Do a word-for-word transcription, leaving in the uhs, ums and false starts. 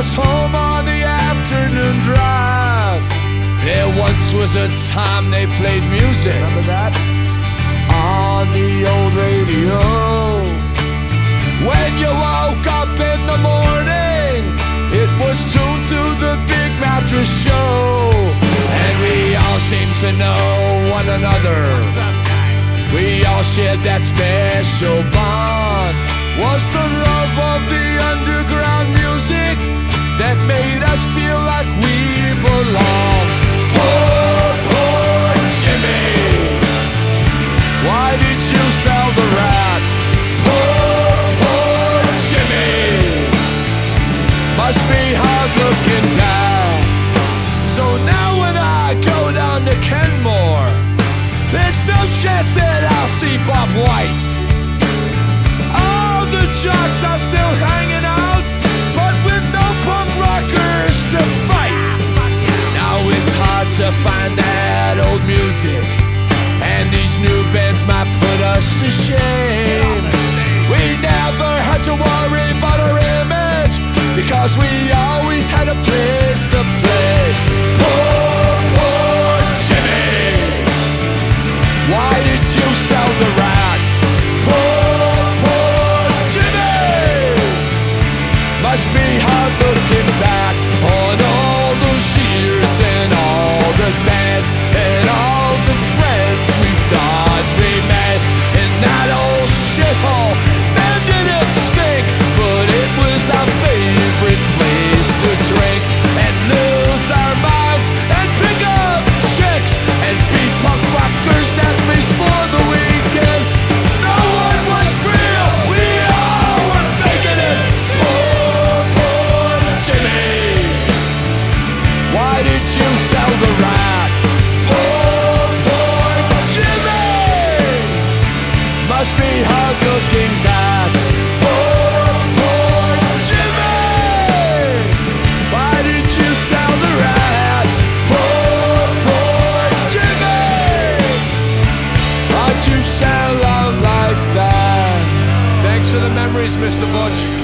us home on the afternoon drive. There once was a time they played music, remember that? On the old radio. When you woke up in the morning, it was tuned to the Big Mattress Show. And we all seemed to know one another. We all shared that special bond. Was the love of the underground music that made us feel like we belong. Poor, poor Jimmy, why did you sell the rat? Poor, poor Jimmy, must be hard looking down. So now when I go down to Kenmore, there's no chance that I'll see Bob White. All the jocks are still hanging out, but with no punk rockers to fight. Now it's hard to find that old music, and these new bands might put us to shame. We never had to worry about our image, because we always had a place to play. Poor, poor Jimmy, why did you sell the rat? Poor, poor Jimmy, must be hard looking back on all those years and all the bands and all the friends we thought we met in that old shithole. Man, did it stink, but it was our favorite place to drink and lose our minds and pick up chicks and be punk rockers at least for the weekend. No one was real, we all were faking it. Poor, poor Jimmy, why did you sell the rat? Poor, poor Jimmy, must be hard looking back. Poor, poor Jimmy, why did you sell the rat? Poor, poor Jimmy, why'd you sell out like that? Thanks for the memories, Mister Butch.